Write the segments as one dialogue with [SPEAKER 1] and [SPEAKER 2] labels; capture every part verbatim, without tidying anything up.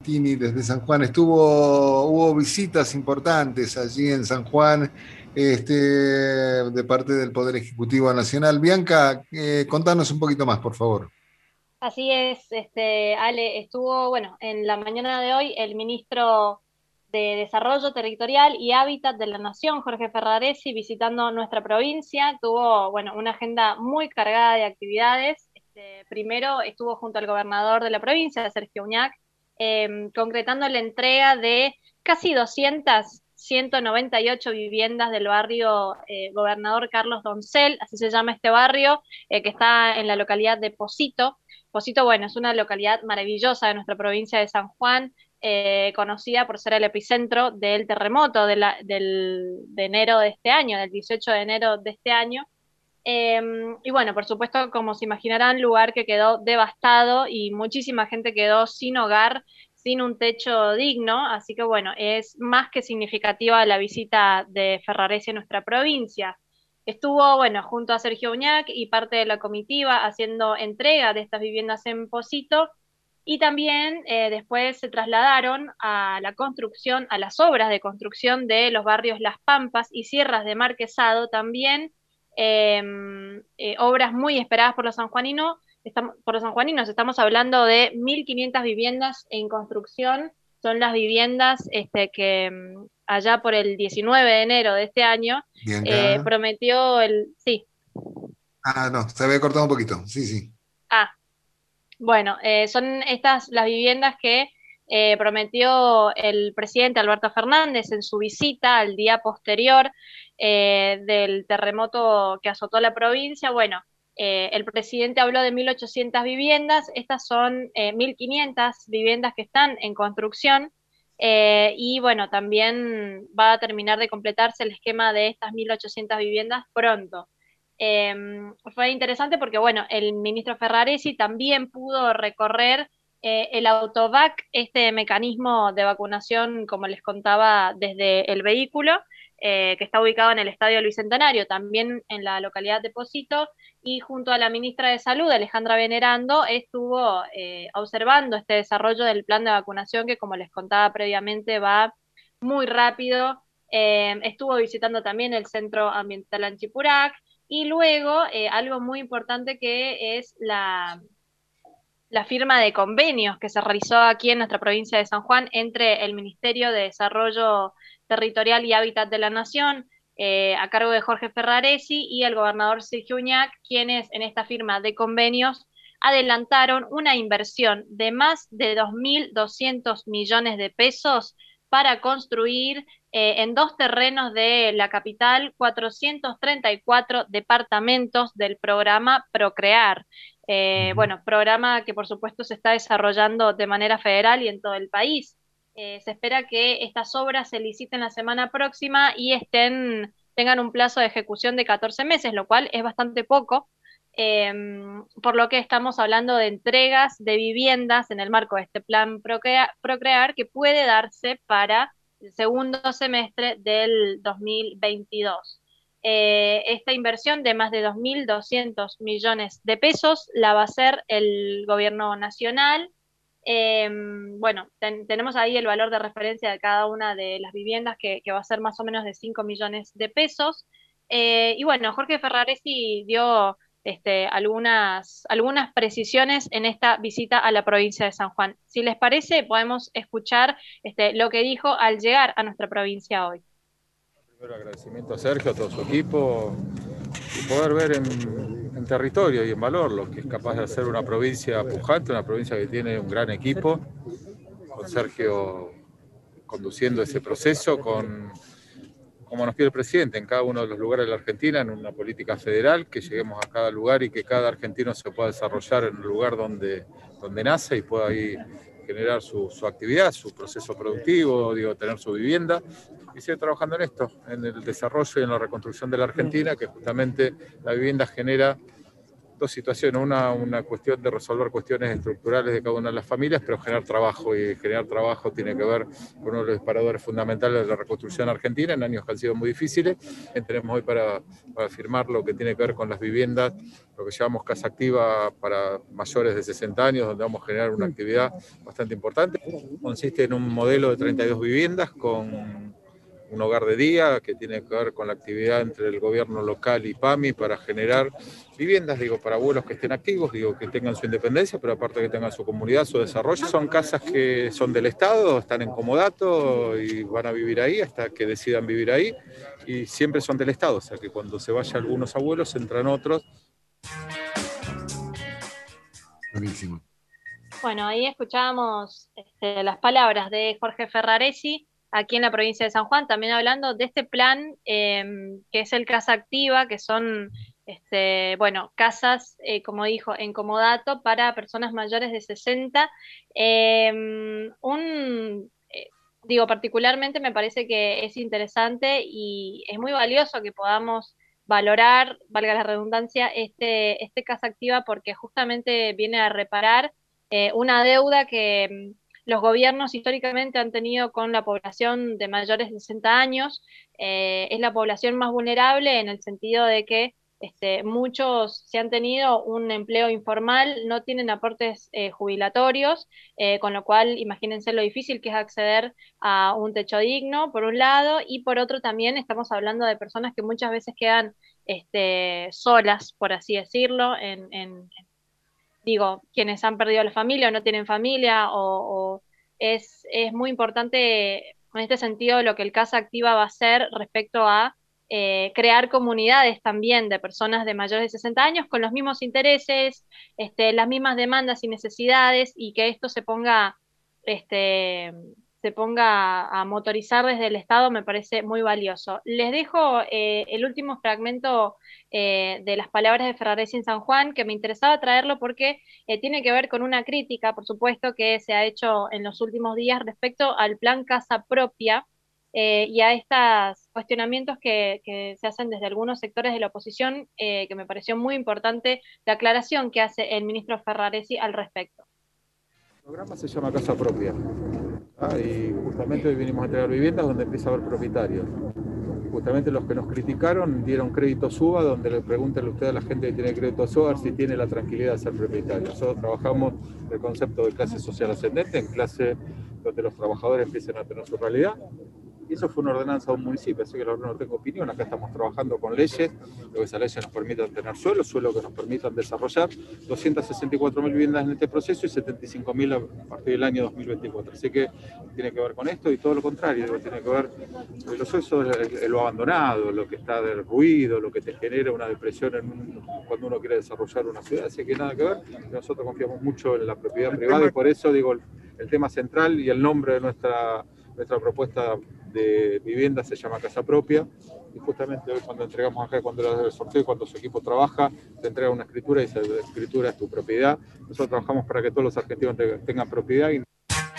[SPEAKER 1] Martini desde San Juan. Estuvo, hubo visitas importantes allí en San Juan, este, de parte del Poder Ejecutivo Nacional. Bianca, eh, contanos un poquito más, por favor.
[SPEAKER 2] Así es, este, Ale, estuvo, bueno, en la mañana de hoy el ministro de Desarrollo Territorial y Hábitat de la Nación, Jorge Ferraresi, visitando nuestra provincia. Tuvo, bueno, una agenda muy cargada de actividades. Este, primero estuvo junto al gobernador de la provincia, Sergio Uñac, eh, concretando la entrega de casi doscientas, ciento noventa y ocho viviendas del barrio eh, Gobernador Carlos Doncel, así se llama este barrio, eh, que está en la localidad de Posito. Posito, bueno, es una localidad maravillosa de nuestra provincia de San Juan, eh, conocida por ser el epicentro del terremoto de, la, del, de enero de este año, del dieciocho de enero de este año. Eh, y bueno, por supuesto, como se imaginarán, lugar que quedó devastado y muchísima gente quedó sin hogar, sin un techo digno, así que bueno, es más que significativa la visita de Ferraresi a nuestra provincia. Estuvo, bueno, junto a Sergio Uñac y parte de la comitiva haciendo entrega de estas viviendas en Posito, y también eh, después se trasladaron a la construcción, a las obras de construcción de los barrios Las Pampas y Sierras de Marquesado, también eh, eh, obras muy esperadas por los sanjuaninos. Estamos, por los sanjuaninos estamos hablando de mil quinientas viviendas en construcción. Son las viviendas este, que mm, allá por el diecinueve de enero de este año eh,
[SPEAKER 1] Bianca.
[SPEAKER 2] prometió el... Sí,
[SPEAKER 1] Ah, no, se había cortado un poquito. Sí, sí.
[SPEAKER 2] ah, bueno, eh, son estas las viviendas que eh, prometió el presidente Alberto Fernández en su visita al día posterior eh, del terremoto que azotó la provincia. Bueno, eh, el presidente habló de mil ochocientas viviendas, estas son eh, mil quinientas viviendas que están en construcción. Eh, y bueno, también va a terminar de completarse el esquema de estas mil ochocientas viviendas pronto. Eh, Fue interesante porque, bueno, el ministro Ferraresi también pudo recorrer eh, el Autovac, este mecanismo de vacunación, como les contaba, desde el vehículo, eh, que está ubicado en el Estadio del Bicentenario, también en la localidad de Posito, y junto a la ministra de Salud, Alejandra Venerando, estuvo eh, observando este desarrollo del plan de vacunación que, como les contaba previamente, va muy rápido. Eh, estuvo visitando también el Centro Ambiental Anchipurac, y luego, eh, algo muy importante que es la, la firma de convenios que se realizó aquí en nuestra provincia de San Juan entre el Ministerio de Desarrollo Territorial y Hábitat de la Nación, eh, a cargo de Jorge Ferraresi, y el gobernador Sergio Uñac, quienes en esta firma de convenios adelantaron una inversión de más de dos mil doscientos millones de pesos para construir eh, en dos terrenos de la capital cuatrocientos treinta y cuatro departamentos del programa Procrear. Eh,
[SPEAKER 1] Ujú.
[SPEAKER 2] bueno, programa que por supuesto se está desarrollando de manera federal y en todo el país. Eh, se espera que estas obras se liciten la semana próxima y estén, tengan un plazo de ejecución de catorce meses, lo cual es bastante poco, eh, por lo que estamos hablando de entregas de viviendas en el marco de este plan Procrear, Procrear que puede darse para el segundo semestre del dos mil veintidós. Eh, esta inversión de más de dos mil doscientos millones de pesos la va a hacer el gobierno nacional. Eh, bueno, ten, tenemos ahí el valor de referencia de cada una de las viviendas que, que va a ser más o menos de cinco millones de pesos. Eh, y bueno, Jorge Ferraresi dio este, algunas, algunas precisiones en esta visita a la provincia de San Juan. Si les parece, podemos escuchar este, lo que dijo al llegar a nuestra provincia hoy.
[SPEAKER 3] Primero agradecimiento a Sergio, a todo su equipo, y poder ver en, en territorio y en valor lo que es capaz de hacer una provincia pujante, una provincia que tiene un gran equipo, con Sergio conduciendo ese proceso, con, como nos pide el presidente, en cada uno de los lugares de la Argentina, en una política federal, que lleguemos a cada lugar y que cada argentino se pueda desarrollar en el lugar donde, donde nace y pueda ahí generar su, su actividad, su proceso productivo, digo, tener su vivienda, y seguir trabajando en esto, en el desarrollo y en la reconstrucción de la Argentina, que justamente la vivienda genera dos situaciones, una, una cuestión de resolver cuestiones estructurales de cada una de las familias, pero generar trabajo, y generar trabajo tiene que ver con uno de los disparadores fundamentales de la reconstrucción argentina en años que han sido muy difíciles. Tenemos hoy para, para firmar lo que tiene que ver con las viviendas, lo que llamamos Casa Activa para mayores de sesenta años, donde vamos a generar una actividad bastante importante. Consiste en un modelo de treinta y dos viviendas con un hogar de día que tiene que ver con la actividad entre el gobierno local y PAMI para generar viviendas, digo, para abuelos que estén activos, digo, que tengan su independencia, pero aparte que tengan su comunidad, su desarrollo. Son casas que son del Estado, están en comodato y van a vivir ahí hasta que decidan vivir ahí, y siempre son del Estado, o sea que cuando se vayan algunos abuelos entran otros.
[SPEAKER 1] Buenísimo.
[SPEAKER 2] Bueno, ahí escuchábamos este, las palabras de Jorge Ferraresi, aquí en la provincia de San Juan, también hablando de este plan eh, que es el Casa Activa, que son, este, bueno, casas, eh, como dijo, en comodato para personas mayores de sesenta. Eh, un, eh, digo, particularmente me parece que es interesante y es muy valioso que podamos valorar, valga la redundancia, este, este Casa Activa porque justamente viene a reparar eh, una deuda que los gobiernos históricamente han tenido con la población de mayores de sesenta años. Eh, es la población más vulnerable en el sentido de que este, muchos, si han tenido un empleo informal, no tienen aportes eh, jubilatorios, eh, con lo cual imagínense lo difícil que es acceder a un techo digno, por un lado, y por otro también estamos hablando de personas que muchas veces quedan este, solas, por así decirlo, en, en, digo, quienes han perdido la familia o no tienen familia, o, o es, es muy importante en este sentido lo que el Casa Activa va a hacer respecto a eh, crear comunidades también de personas de mayores de sesenta años con los mismos intereses, este, las mismas demandas y necesidades, y que esto se ponga, este, se ponga a motorizar desde el Estado me parece muy valioso. Les dejo eh, el último fragmento eh, de las palabras de Ferraresi en San Juan, que me interesaba traerlo porque eh, tiene que ver con una crítica, por supuesto, que se ha hecho en los últimos días respecto al plan Casa Propia eh, y a estos cuestionamientos que, que, se hacen desde algunos sectores de la oposición, eh, que me pareció muy importante la aclaración que hace el ministro Ferraresi al respecto.
[SPEAKER 3] El programa se llama Casa Propia, ¿ah? Y justamente hoy vinimos a entregar viviendas donde empieza a haber propietarios. Justamente los que nos criticaron dieron crédito SUBA, donde le pregunten usted a la gente que tiene crédito SUBA si tiene la tranquilidad de ser propietario. Nosotros trabajamos el concepto de clase social ascendente, en clase donde los trabajadores empiecen a tener su realidad. Y eso fue una ordenanza de un municipio, así que no tengo opinión. Acá estamos trabajando con leyes, lo que esas leyes nos permitan tener suelo, suelo que nos permitan desarrollar doscientas sesenta y cuatro mil viviendas en este proceso y setenta y cinco mil a partir del año dos mil veinticuatro. Así que tiene que ver con esto y todo lo contrario, tiene que ver con lo eso, lo abandonado, lo que está del ruido, lo que te genera una depresión en un, cuando uno quiere desarrollar una ciudad. Así que nada que ver, nosotros confiamos mucho en la propiedad privada y por eso digo el, el tema central y el nombre de nuestra, nuestra propuesta de vivienda se llama Casa Propia, y justamente hoy cuando entregamos acá, cuando el sorteo, cuando su equipo trabaja, te entrega una escritura y esa escritura es tu propiedad. Nosotros trabajamos para que todos los argentinos tengan propiedad. Y...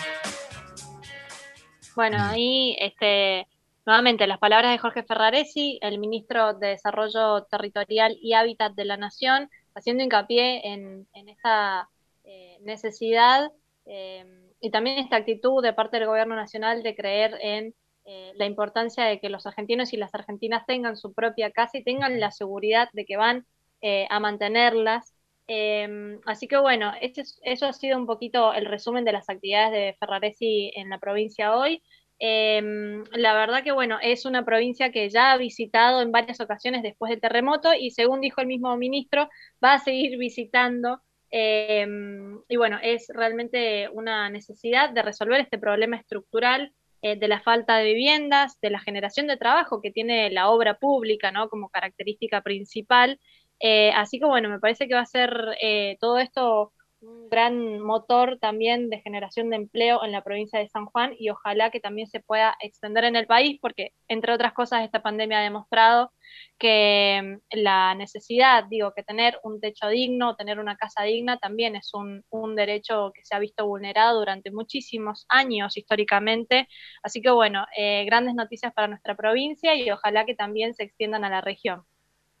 [SPEAKER 2] Bueno, ahí este, nuevamente las palabras de Jorge Ferraresi, el ministro de Desarrollo Territorial y Hábitat de la Nación, haciendo hincapié en, en esta eh, necesidad eh, y también esta actitud de parte del gobierno nacional de creer en Eh, la importancia de que los argentinos y las argentinas tengan su propia casa y tengan la seguridad de que van eh, a mantenerlas. Eh, así que bueno, este es, eso ha sido un poquito el resumen de las actividades de Ferraresi en la provincia hoy. Eh, la verdad que bueno, es una provincia que ya ha visitado en varias ocasiones después del terremoto y según dijo el mismo ministro, va a seguir visitando. Eh, y bueno, es realmente una necesidad de resolver este problema estructural eh, de la falta de viviendas, de la generación de trabajo que tiene la obra pública, ¿no? Como característica principal. Eh, así que bueno, me parece que va a ser eh, todo esto un gran motor también de generación de empleo en la provincia de San Juan y ojalá que también se pueda extender en el país porque, entre otras cosas, esta pandemia ha demostrado que la necesidad, digo, que tener un techo digno, tener una casa digna también es un, un derecho que se ha visto vulnerado durante muchísimos años históricamente. Así que bueno, eh, grandes noticias para nuestra provincia y ojalá que también se extiendan a la región.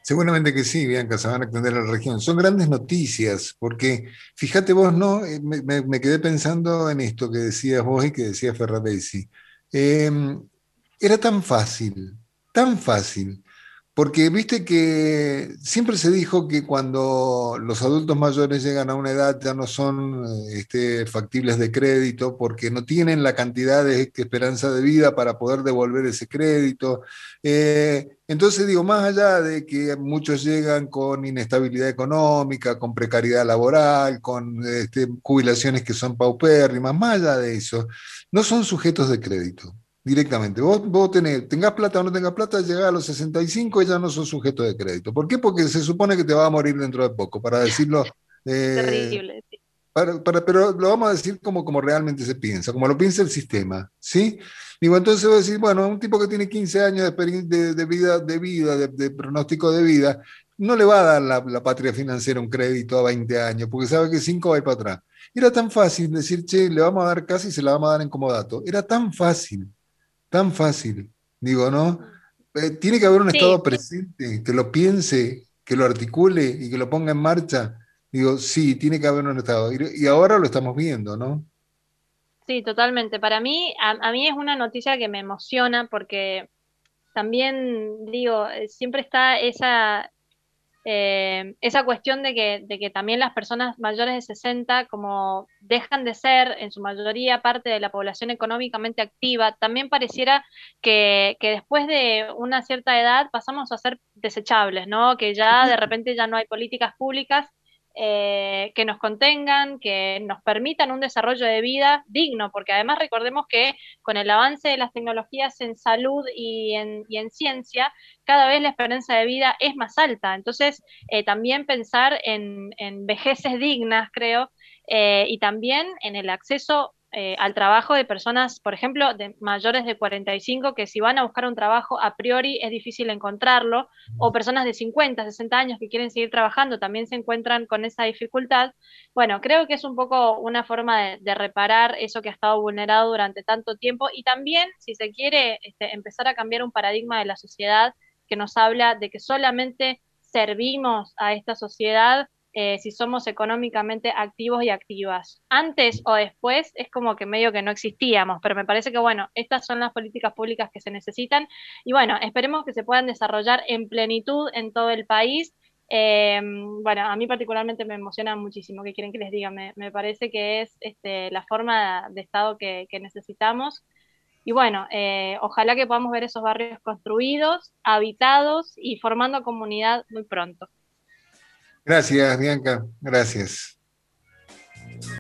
[SPEAKER 1] Seguramente que sí, Bianca, se van a extender a la región. Son grandes noticias, porque fíjate vos, ¿no? Eh, Me, me- me quedé pensando en esto que decías vos y que decía Ferraresi. Eh, Era tan fácil, tan fácil. Porque viste que siempre se dijo que cuando los adultos mayores llegan a una edad ya no son eh, este, factibles de crédito porque no tienen la cantidad de esperanza de vida para poder devolver ese crédito. Eh, entonces digo, más allá de que muchos llegan con inestabilidad económica, con precariedad laboral, con este, jubilaciones que son paupérrimas, más allá de eso, no son sujetos de crédito directamente. Vos, vos tenés, tengas plata o no tengas plata, llegás a los sesenta y cinco y ya no sos sujeto de crédito. ¿Por qué? Porque se supone que te va a morir dentro de poco, para decirlo, eh,
[SPEAKER 2] Terrible. Sí.
[SPEAKER 1] para, para, pero lo vamos a decir como, como realmente se piensa, como lo piensa el sistema, ¿sí? Digo, entonces voy a decir, bueno, un tipo que tiene quince años de, de, de vida, de, vida de, de, pronóstico de vida, no le va a dar la, la patria financiera un crédito a veinte años, porque sabe que cinco va a ir para atrás. Era tan fácil decir, che, le vamos a dar casi y se la vamos a dar en comodato. Era tan fácil. Tan fácil, digo, ¿no? Eh, tiene que haber un
[SPEAKER 2] Sí,
[SPEAKER 1] Estado presente que lo piense, que lo articule y que lo ponga en marcha. Digo, sí, tiene que haber un Estado. Y, y ahora lo estamos viendo, ¿no?
[SPEAKER 2] sí, totalmente. Para mí, a, a mí es una noticia que me emociona porque también, digo, eh, siempre está esa, eh, esa cuestión de que, de que también las personas mayores de sesenta, como dejan de ser en su mayoría parte de la población económicamente activa, también pareciera que, que después de una cierta edad pasamos a ser desechables, ¿no? Que ya de repente ya no hay políticas públicas eh, que nos contengan, que nos permitan un desarrollo de vida digno, porque además recordemos que con el avance de las tecnologías en salud y en, y en ciencia, cada vez la esperanza de vida es más alta. Entonces, eh, también pensar en, en, vejeces dignas, creo, eh, y también en el acceso eh, al trabajo de personas, por ejemplo, de mayores de cuarenta y cinco, que si van a buscar un trabajo a priori es difícil encontrarlo, o personas de cincuenta, sesenta años que quieren seguir trabajando también se encuentran con esa dificultad. Bueno, creo que es un poco una forma de, de reparar eso que ha estado vulnerado durante tanto tiempo y también, si se quiere, este, empezar a cambiar un paradigma de la sociedad que nos habla de que solamente servimos a esta sociedad eh, si somos económicamente activos y activas. Antes o después es como que medio que no existíamos, pero me parece que bueno, estas son las políticas públicas que se necesitan y bueno, esperemos que se puedan desarrollar en plenitud en todo el país. Eh, bueno, a mí particularmente me emociona muchísimo, ¿qué quieren que les diga? Me, me parece que es este, la forma de Estado que, que necesitamos y bueno, eh, ojalá que podamos ver esos barrios construidos, habitados y formando comunidad muy pronto.
[SPEAKER 1] Gracias, Bianca. Gracias.